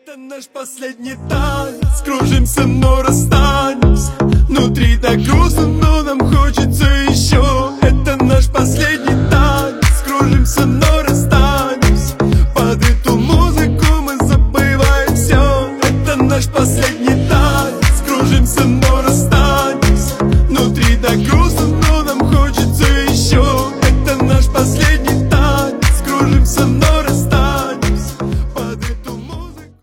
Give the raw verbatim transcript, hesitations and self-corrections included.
Это наш последний танец. Кружимся, но расстанемся. Внутри так грустно, но нам хочется